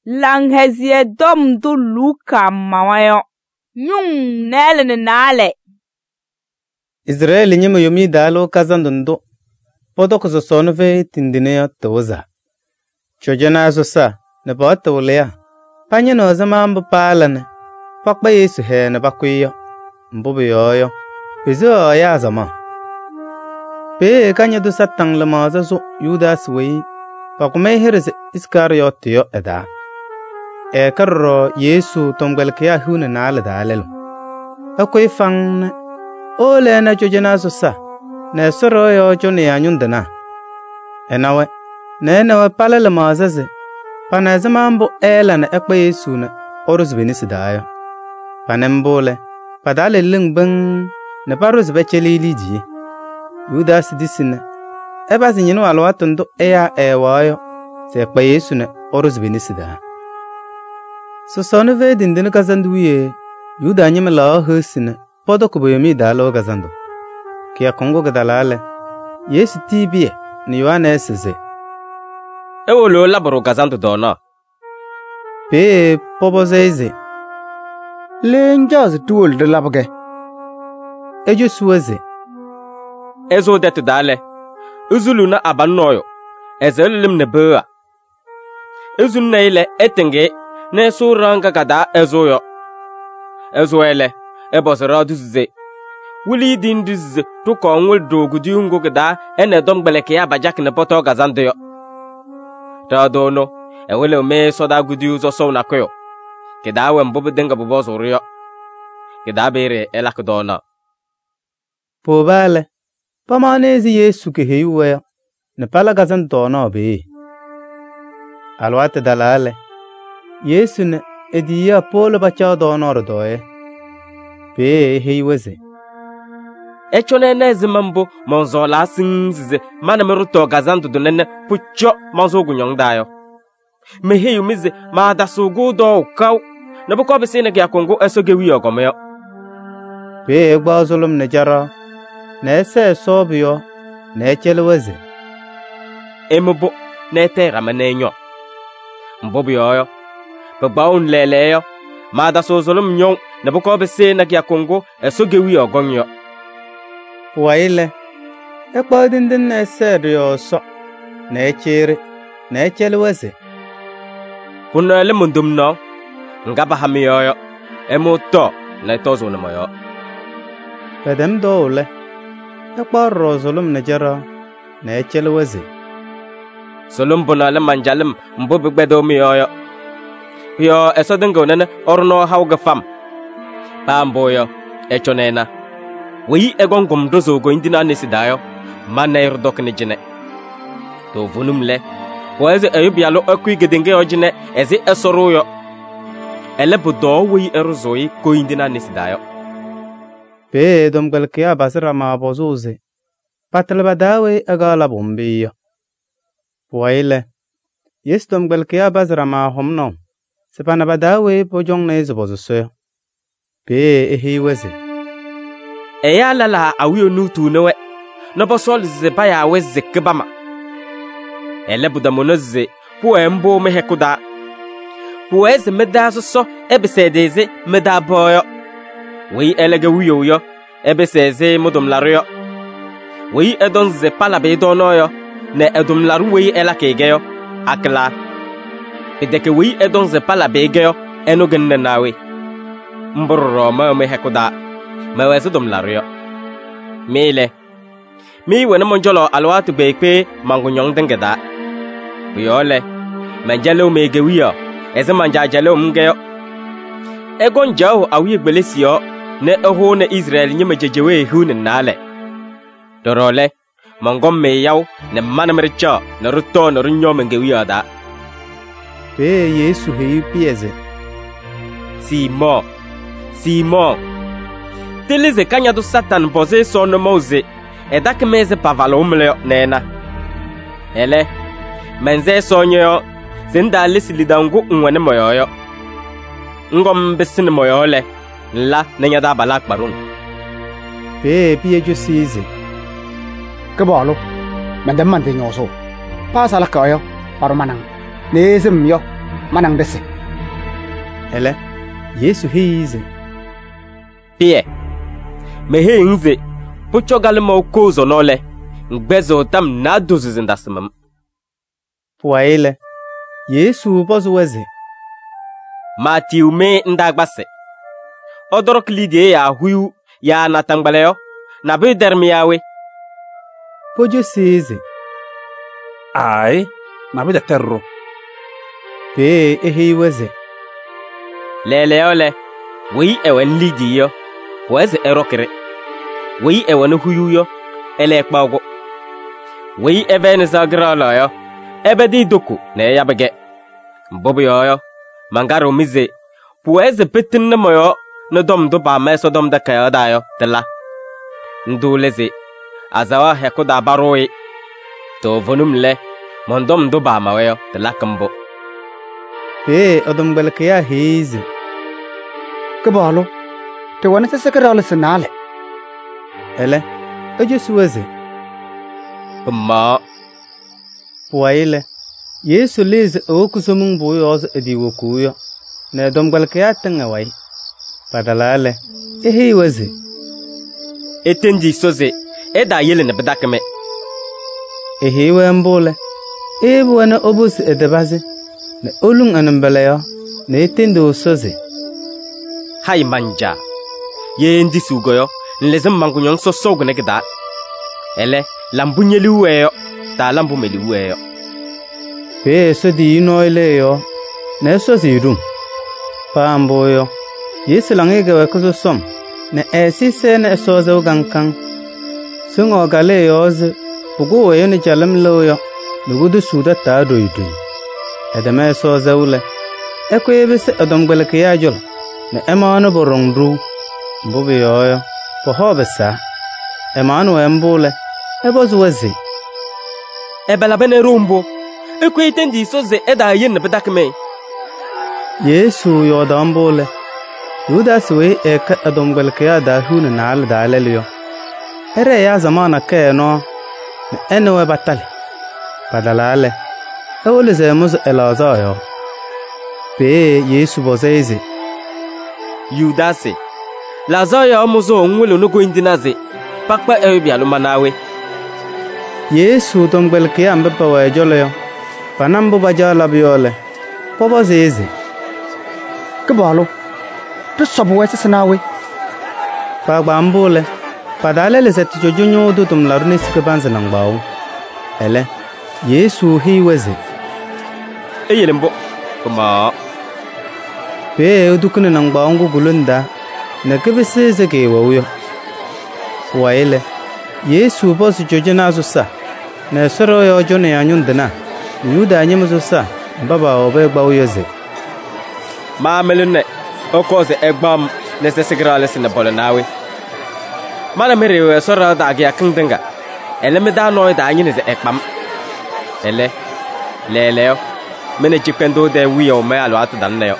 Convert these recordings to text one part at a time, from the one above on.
lang hezie dom du luka mawayo nyung nele ne nale Israel nyima yomi dalo kazandundo podok zo sonve tindine toza chojana zo sa ne ba tolea panya no zama mbu palane pakba Yesu he ne bakwiyo mbu yoyo bezo ya zama pe kanya du satang lama zo Yudas wei pakume herze Iskariot yo eda karro Yesu tomgal kya hune nal dalelo akoy fang ole na chojana zo sa ne soro yo jone anyundana enawe ne nawe palale mazaze pana zamambo ela na ekpa Yesu na oruz benisidayo panembole padale lingbeng ne paruz bechelili ji Yudas disine ebasi nyino alwatondo eya ewayo se ekpa Yesu na oruz benisida so sonu ve dindin kazanduye Yuda nyime la hosine podo kuboyomi dalo kazandu kia kongo gadalale Yesu tibie ni Yohana seze ewolo laboro kazandu dona pe pobozeze lenjaz tuol de labge ejo suweze ezo det dale uzulu na abannoyo ezelim ne bea uzun na ile etenge ne suranga kada ezoyo ezoele ebosara duze wuli dindiz to konwul dogudi ungo kada ene dom gbeleke ya bajak ne poto gazandoyo ta dono ewele me soda gudi uzo so na koyo keda we mbobe denga bobo zuriyo keda bere elak dona pobale pamanezi Yesu ke heyuwe ne pala gazan dona be alwate dalale Yesu ne ediya polo bacha dona rodoe be heyuweze echone nezi mambo monzola sinzize mana meruto gazandu donene pucho manzo gunyong dayo meheyu mize ma dasugo do kaw na boko be sene ya kongo esoge wi ogomeyo be gba zulum ne jara ne se sobio ne chelweze embo ne tera manenyo mbobyo yo bagbaun leleyo ma daso zulum nyon na boko be sene ya kongo esoge wi ogonyo waile ekpa dindin ne serio so ne chere ne chelweze kuna le mundum no ngaba hamiyo emoto na tozo na moyo pedem dole ekpa rozulum ne jara ne chelweze solum bona le manjalum mbobe gbedo miyo yo esodengo nene orno hawga fam pamboyo echonena wi egongom dozo go indina nesidayo manayr dokne jine to vonumle waze ayubialo akuigedenge ojine ezi esoroyo elebudo wi eruzoi ko indina nesidayo pe domgal kya basra ma bozuze patlba dawe agala bombiyo waile yes domgal kya basra ma homno sepana badawe pojong ne zobozuso pe ehiweze eya lala awiyo nutu newe na bosol ze baya weze kebama elebuda monoze po embo mehekuda po eze medazo so ebesedeze medaboyo wi elege wiyo ebeseze modom laruyo wi edonze palabe donoyo ne edom laru wi elakegeyo akla edeke wi edonze palabe geyo enogen nawe mboro ma mehekuda mawese dom laruyo mele mi wena monjolo alwatu bekpe mangunyong dengeda yole manjalo megewiyo eze manjajalo mgeyo egon jaw awi gbelesiyo ne eho ne Israel nyime jejewe hune nale dorole mangom me yaw ne manamricho ne ruto ne runyo mengewiyo da pe Yesu heyu pieze Simon Telize kanya du Satan boze sono moze edak meze pavalo umleo nena ele menze sonyo zinda lisilidangu unwane moyoyo ngom besin moyole la nenya da balak barun pe piye jo size kebalo mandam mante nyoso pasala kayo parumanang nezem yo manang dese. Ele Yesu hize. Pie. Me he nze. Puchogal mo kozo nole. Ngbezo tam na dozu ndasimam. Puaile Yesu bozu weze. Mati ume ndagbase. Odorok lidie ya huyu ya natangbaleyo. Na be dermiyawe. Pojo size. Ai, na be terro. Pe ehi weze. Lele ole. Wi ewen lidiyo. Weze erokere. Wi ewen huyu yo. Ele ekpago. Wi even zagrala yo. Ebe di doku ne yabege. Mbobi yo. Mangaro mize. Pueze petin na moyo. No dom do ba meso dom da kaya dayo. Tela. Nduleze. Azawa heko da baroi. To vonumle. Mondom do ba maweyo. Tela kambo. Pe odom balkaya hize. Kabalo. Te wana se sakarala sanale. Ele ojo suweze. Ma. Puaile Yesu leze okusumun buyoz ediwokuyo. Ne dom balkaya tangawai. Padalale ehi weze. Etenji soze. Eda yele ne bedakeme. Ehi wembole. Ebu wana obus edebaze. Ne olung anambeleyo. Ne etendo soze. Hai manja. Ye ndi sugoyo. Nlezem mangunyong so sogne gida. Ele lambunyeli weyo. Ta lambu meli weyo. Pe so di inoile yo. Ne so zirum. Pambo yo. Yesu lange we kuzo som. Ne esi se ne soze ugankang. Sungo gale yoz. Pugu weyo ni jalam lo yo. Nugudu suda ta doidui. Edeme soze ule. Eko yebese adomgbeleke ya jolo. Ne emano borongdru. Mbubi yoyo. Pohobesa. Emano embule. Ebozu wezi. Ebela bene rumbo. Eko etenji soze eda yen bedakme. Yesu yodambule. Yudas we eka adomgbeleke ya dahuna naal dalelyo. Ere ya zamana ke no. Ne enewe batali. Padalale. Ewole zemuzu elazayo. Pe Yesu bozeze. Yudase. Lazayo omuzo onwelo no go indinaze. Pakpa ebi alumanawe. Yesu dongbelke ya mbeba wa ejole. Panambu bajala biole. Pobo zeze. Kabalo. Tu sobu wese sanawe. Pagba ambule. Padale le zeti jojonyo dutum larune sikebanze nangbao. Ele. Yesu hi weze. Eyelembo. Kuma. Pe udukune nangbao ngu gulunda. Nekebese zeke wawuyo. Waile. Yesu bosu jojona azusa. Ne soro yo jone anyundena. Yuda anyemuzusa. Baba obe gbawuyoze. Ma melune. Okoze egbam nesesigrale sine bolonawe. Mana merewe soro da agya kindenga. Ele meda no da anyine ze ekpam. Ele. Leleo. Mene chipendo de wiyo me alo atdanneyo.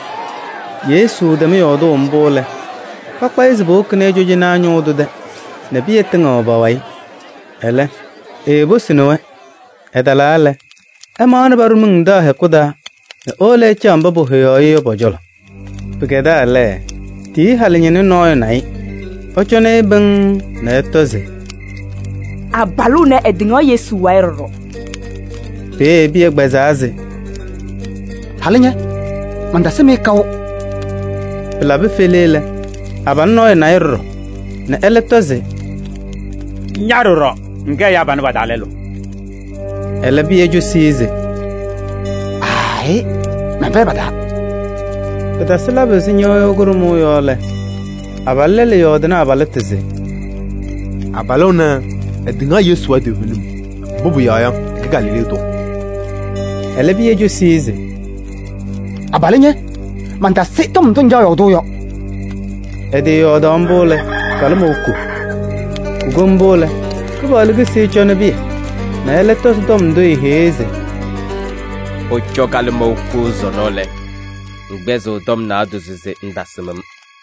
Yesu deme yodo mbole. Pakpa izbo kne joje na anyodo de. Ne biye tinga obawai. Ele. Ebo sinowe. Edalale. Emana barumun da hekuda. Ne ole chamba bo heyo bojolo. Pigeda ale. Ti halinyene noyo nai. Ochone beng na toze. Abalu ne edingo Yesu wairo. Pe biye gbazaze. Halinya. Mandase me kawo. Labe felele. Aban noyo nairo. Ne ele toze. Nyaruro, nge ya banu badalelo. Ele biye jo size. Ai, membe bada. Bada selabe sinyo gurumu yole. Abalele yodena abaleteze. Abalona edinga Yesu ade hunum. Bobu yaya ke Galile to. Ele biye jo size. Abalenye. Mandase to mton jayo doyo. Ede yodombole kalmoku. Gombole. Kubaluge se chone bi. Na ele tos dom do iheze. Ocho kalmo kuzo nole. Ngbezo dom na aduzize ndasimam.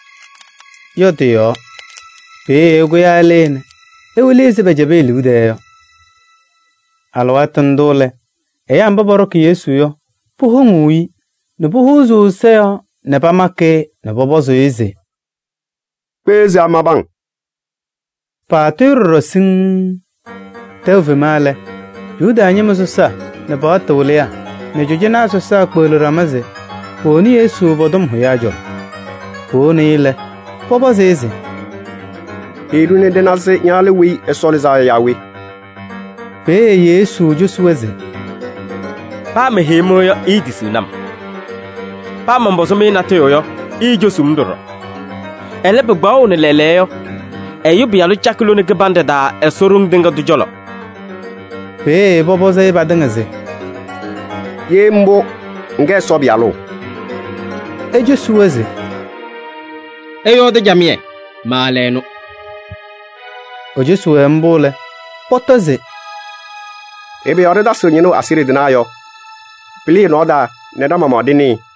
Yotiyo. Pe ego ya lene. Eweleze bejabe ludeyo. Alwatan dole. Eya mbabaro ki Yesu yo. Puhongui. ne buhuzu seo ne pamake ne bobozo eze. Peze amabang. Patur sing teuve male. Yuda nyemuso sa ne bawatolea ne jojena so sa kpolo ramaze. Poni Yesu bodom huyajol. Poni ile bobozo eze. Hidu ne denase nyale wi esoliza yawe. Pe Yesu jusweze. Pa me hemo yo idisunam. Pa mamboso me nato yo I josumdoro. Ele begbawo ne leleyo. Eyu bialu chakulo ne gebande da esorung dinga dujolo. Pe bobozo e badangaze. Yembo nge so bialu. E jusweze. Eyo de jamie maleno. O juswe mbole. Potoze. Ebe ore da so nyino asiri dinayo. Pili no da ne da mama dini.